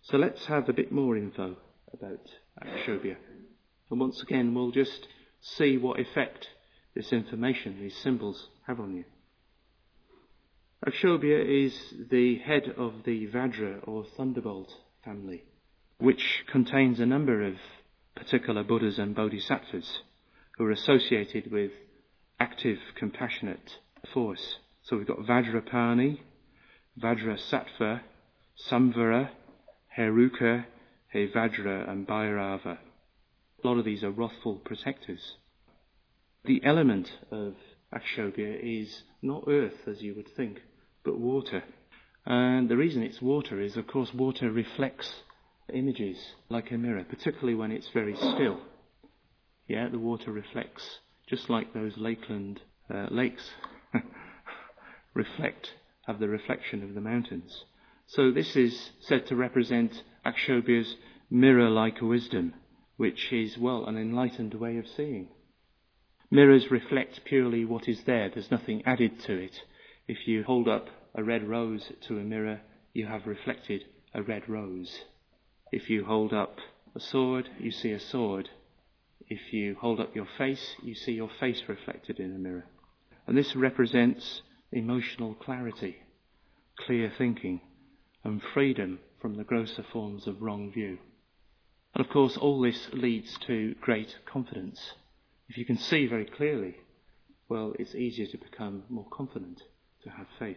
So let's have a bit more info about Akshobhya. And once again, we'll just see what effect this information, these symbols, have on you. Akshobhya is the head of the Vajra or Thunderbolt family, which contains a number of particular Buddhas and Bodhisattvas who are associated with active, compassionate force. So we've got Vajrapani, Vajrasattva, Samvara, Heruka, Hevajra and Bhairava. A lot of these are wrathful protectors. The element of Akshobhya is not earth, as you would think, but water. And the reason it's water is, of course, water reflects images like a mirror, particularly when it's very still. Yeah, the water reflects, just like those lakeland lakes have the reflection of the mountains. So this is said to represent Akshobhya's mirror-like wisdom, which is, well, an enlightened way of seeing. Mirrors reflect purely what is there. There's nothing added to it. If you hold up a red rose to a mirror, you have reflected a red rose. If you hold up a sword, you see a sword. If you hold up your face, you see your face reflected in a mirror. And this represents emotional clarity, clear thinking, and freedom from the grosser forms of wrong view. And of course, all this leads to great confidence. If you can see very clearly, well, it's easier to become more confident, to have faith.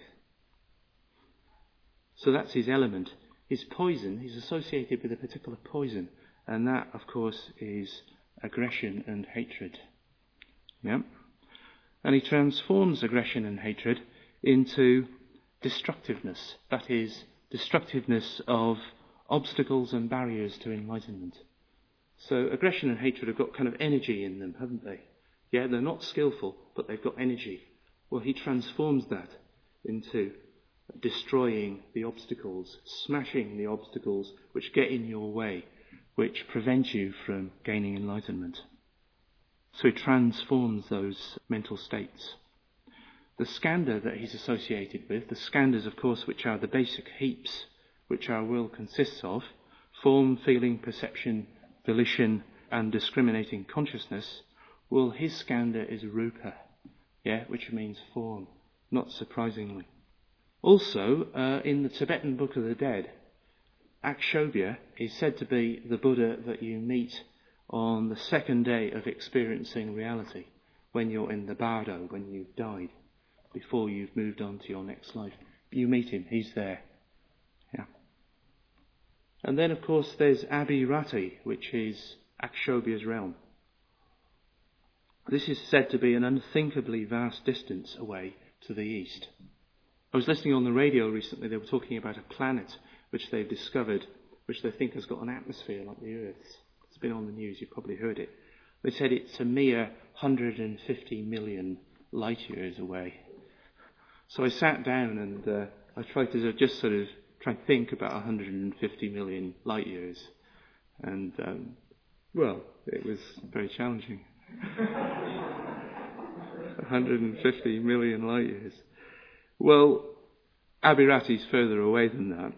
So that's his element. His poison, he's associated with a particular poison, and that, of course, is aggression and hatred. Yeah? And he transforms aggression and hatred into destructiveness. That is, destructiveness of obstacles and barriers to enlightenment. So aggression and hatred have got kind of energy in them, haven't they? Yeah, they're not skillful, but they've got energy. Well, he transforms that into destroying the obstacles, smashing the obstacles which get in your way, which prevent you from gaining enlightenment. So he transforms those mental states. The skandha that he's associated with, the skandhas, of course, which are the basic heaps which our will consists of, form, feeling, perception, volition, and discriminating consciousness, well, his skandha is rupa, which means form, not surprisingly. Also, in the Tibetan Book of the Dead, Akshobhya is said to be the Buddha that you meet on the second day of experiencing reality, when you're in the bardo, when you've died, before you've moved on to your next life. You meet him, he's there. Yeah. And then, of course, there's Abhirati, which is Akshobhya's realm. This is said to be an unthinkably vast distance away to the east. I was listening on the radio recently, they were talking about a planet which they've discovered, which they think has got an atmosphere like the Earth's. It's been on the news, you've probably heard it. They said it's a mere 150 million light years away. So I sat down and I tried to just sort of try and think about 150 million light years. And, well, it was very challenging. 150 million light years. Well, Abhirati's further away than that.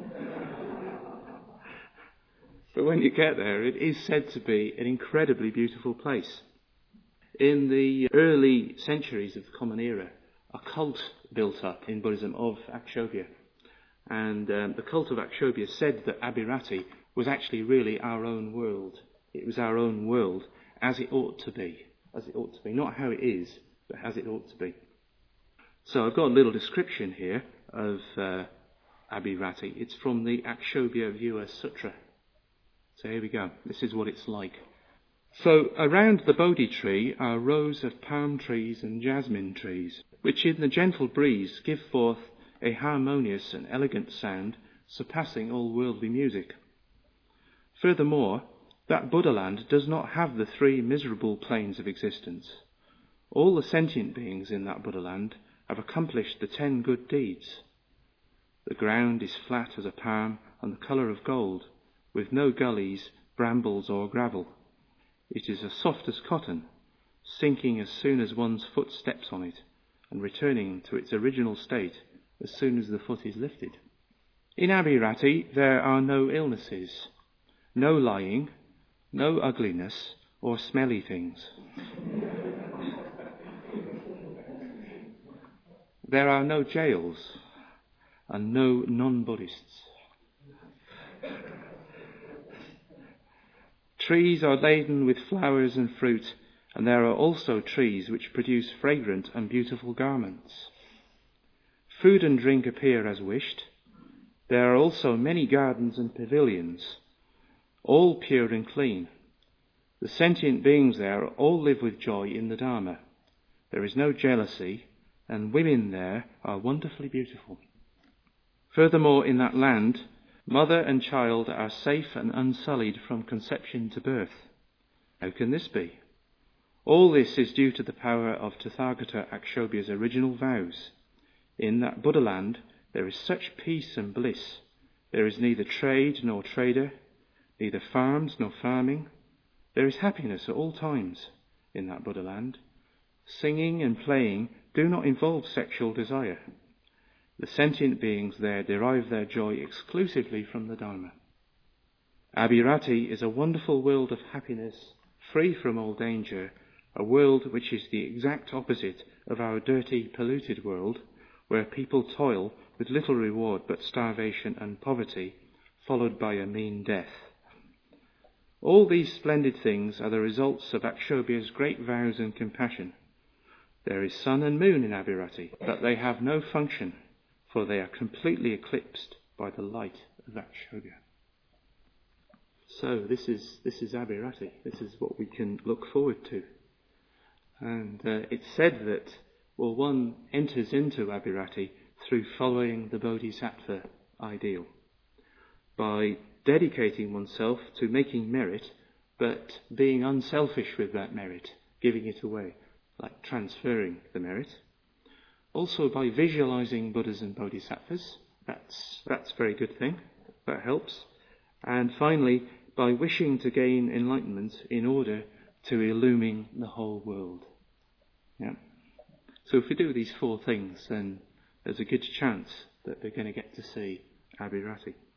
But when you get there, it is said to be an incredibly beautiful place. In the early centuries of the Common Era, a cult built up in Buddhism of Akshobhya. And the cult of Akshobhya said that Abhirati was actually really our own world. It was our own world as it ought to be. As it ought to be. Not how it is, but as it ought to be. So I've got a little description here of Abhirati. It's from the Akshobhya Viewer Sutra. So here we go. This is what it's like. So around the Bodhi tree are rows of palm trees and jasmine trees, which in the gentle breeze give forth a harmonious and elegant sound surpassing all worldly music. Furthermore, that Buddha land does not have the three miserable planes of existence. All the sentient beings in that Buddha land have accomplished the 10 good deeds. The ground is flat as a palm and the colour of gold, with no gullies, brambles or gravel. It is as soft as cotton, sinking as soon as one's foot steps on it, and returning to its original state as soon as the foot is lifted. In Abhirati there are no illnesses, no lying, no ugliness or smelly things. There are no jails and no non-Buddhists. Trees are laden with flowers and fruit, and there are also trees which produce fragrant and beautiful garments. Food and drink appear as wished. There are also many gardens and pavilions, all pure and clean. The sentient beings there all live with joy in the Dharma. There is no jealousy, and women there are wonderfully beautiful. Furthermore, in that land, mother and child are safe and unsullied from conception to birth. How can this be? All this is due to the power of Tathagata Akshobhya's original vows. In that Buddha land, there is such peace and bliss. There is neither trade nor trader, neither farms nor farming. There is happiness at all times in that Buddha land. Singing and playing do not involve sexual desire. The sentient beings there derive their joy exclusively from the Dharma. Abhirati is a wonderful world of happiness, free from all danger, a world which is the exact opposite of our dirty, polluted world, where people toil with little reward but starvation and poverty, followed by a mean death. All these splendid things are the results of Akshobhya's great vows and compassion. There is sun and moon in Abhirati, but they have no function, for they are completely eclipsed by the light of Akshobhya. So this is Abhirati. This is what we can look forward to. And it's said that, one enters into Abhirati through following the Bodhisattva ideal, by dedicating oneself to making merit, but being unselfish with that merit, giving it away, like transferring the merit. Also by visualizing Buddhas and Bodhisattvas. That's a very good thing. That helps. And finally, by wishing to gain enlightenment in order to illumine the whole world. Yeah. So if we do these four things, then there's a good chance that we're going to get to see Abhirati.